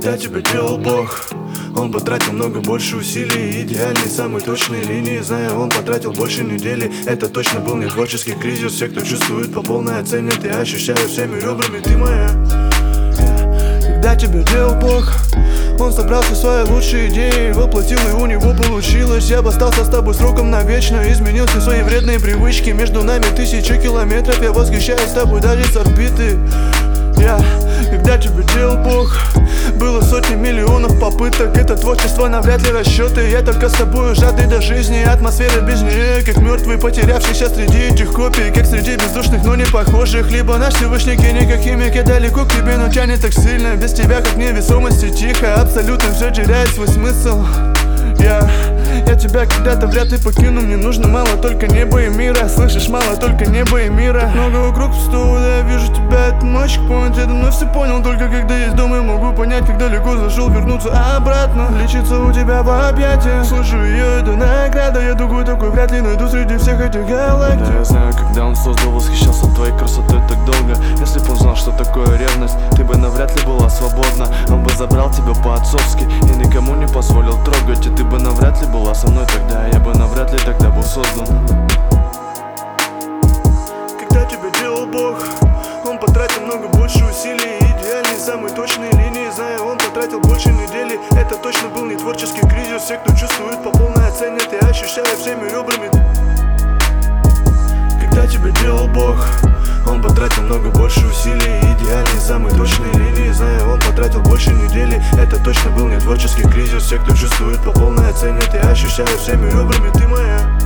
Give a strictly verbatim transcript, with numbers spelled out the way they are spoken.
Когда тебя делал Бог, он потратил много больше усилий. Идеальные, самые точные линии, знаю, он потратил больше недели. Это точно был не творческий кризис. Все, кто чувствует по полной, оценят. Я ощущаю всеми ребрами, ты моя. Когда тебя делал Бог, он собрал все свои лучшие идеи, воплотил, и у него получилось. Я бы остался с тобой сроком навечно, изменил все свои вредные привычки. Между нами тысячи километров, я восхищаюсь тобой даже с орбиты. Я, когда тебя делал Бог, было сотни миллионов попыток. Это творчество навряд ли расчеты. Я только с тобой жадный до жизни. Атмосфера ближнее, как мертвый, потерявшийся среди этих копий. Как среди бездушных, но не похожих. Либо наш Всевышний гений, как химик. Я далеко к тебе, но тянет так сильно. Без тебя, как невесомости, тихо. Абсолютно все теряет свой смысл. Я, я тебя когда-то вряд ли покину. Мне нужно мало только неба и мира. Слышишь, мало только неба и мира. Так много вокруг пустого, да я вижу тебя. Это мальчик, point. Я давно все понял, только когда есть дом, я могу понять, как далеко зашел, вернуться обратно. Лечиться у тебя в объятиях. Слышу ее, это награда. Я другой такой вряд ли найду среди всех этих галактик. Да, я знаю, когда он создал, восхищался твоей красотой так долго. Если б он знал, что такое ревность, ты бы навряд ли была свободна. Он бы забрал тебя по-отцовски и никому не позволил трогать. И ты бы навряд ли была со мной тогда, я бы навряд ли тогда был создан. Когда тебя делал Бог, он потратил много больше усилий. Идеальные, самые точные линии, знаю, он потратил больше недели. Это точно был не творческий кризис. Все, кто чувствует по полной, оценят. Я ощущаю всеми ребрами. Когда тебя делал Бог, он потратил много больше усилий. Идеальные, самые точные линии, знаю, он потратил больше недели. Это точно был не творческий кризис. Все, кто чувствует по полной, оценят. Я ощущаю всеми ребрами, ты моя.